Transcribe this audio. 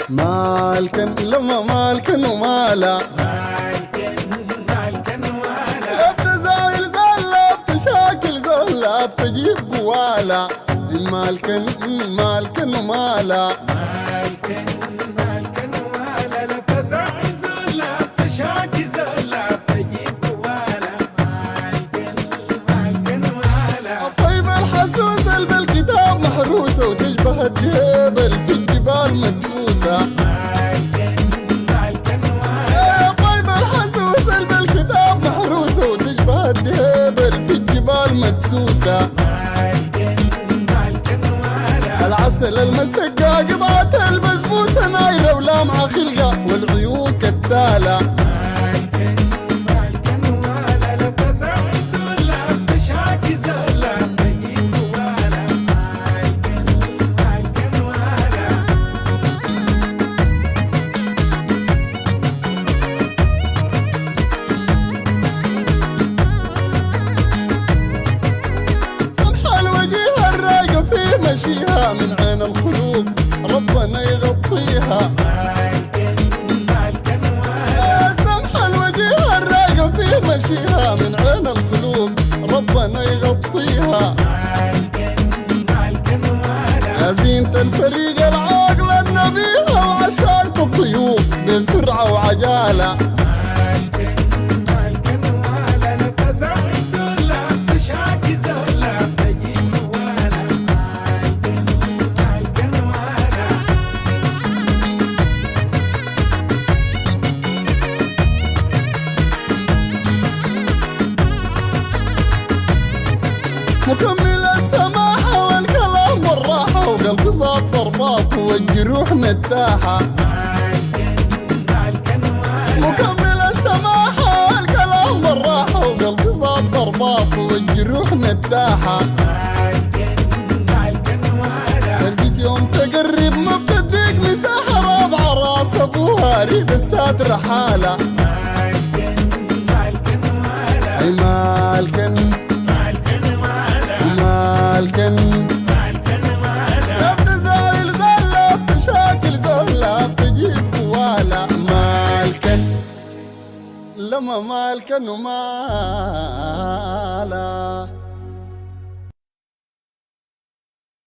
مالكن لما مالكن ومالا لفت زايل زل لفت شاكل زل لفت جيب قوالا مالكن مالكن ومالا لفت زايل زل لفت شاكل زل لفت جيب قوالا مالكن ومالا. الطيب الحسوس اللي بالكتاب محروسة وتشبه الدهيبل في الجبال مدسوسة. الطيب الحسوس اللي بالكتاب محروسة وتشبه الدهيبل في الجبال مدسوسة. العسل المسقى قطعة البسبوسة نايلة ولامعة خلقة والعيون كتالة. مشيها من عين الخلوق ربنا يغطيها. يا سمح الوجيه الرايقة فيه مشيها من عين الخلوق ربنا يغطيها. يا زينة الفريق العاقل النبيها وعشاقة الضيوف بسرعة وعجالة. مكمل السماحة والكلام والراحة وقلب صاد ضربات والجروح نتاحة. مكمل السماحة والكلام والراحة وقلب صاد ضربات والجروح نتاحة. لقيت يوم تقرب ما بتديك مساحة رافعة راس ابوها اريد الساد رحالة. اي مالكن لفت زايل زل لفت شاكل زل لفت جيب قوالا مالكن لما مالكن ومالا.